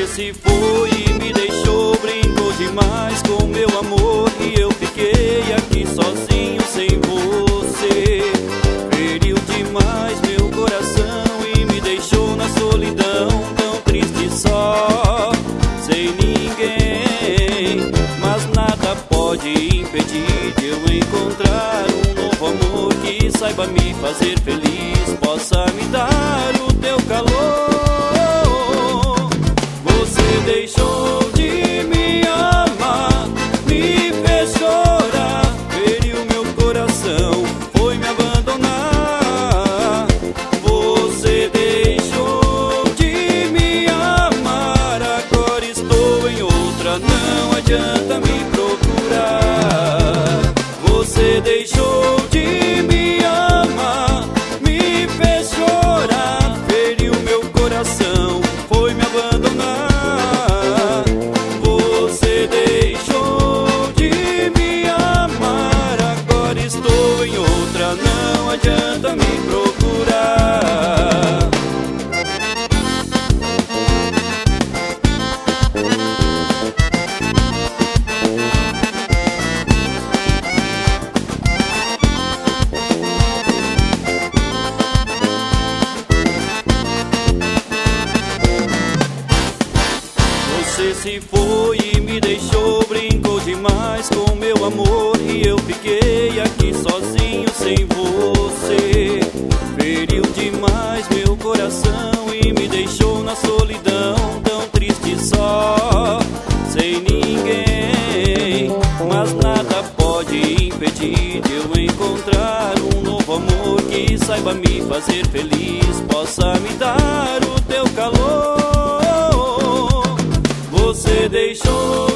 Você se foi e me deixou, brincou demais com meu amor, e eu fiquei aqui sozinho sem você. Feriu demais meu coração e me deixou na solidão, tão triste só, sem ninguém. Mas nada pode impedir de eu encontrar um novo amor que saiba me fazer feliz, possa me dar o teu calor. Você deixou de me amar, me fez chorar, feriu meu coração, foi me abandonar. Você deixou de me amar, agora estou em outra, não adianta me procurar. Você deixou de me amar, me fez chorar, feriu meu coração, foi me abandonar. Você deixou de me amar, agora estou em outra, não adianta me procurar. Você se foi e me deixou, brincou demais com meu amor, e eu fiquei aqui sozinho sem você. Feriu demais meu coração e me deixou na solidão, tão triste só, sem ninguém. Mas nada pode impedir de eu encontrar um novo amor que saiba me fazer feliz, possa me dar o teu calor. Você deixou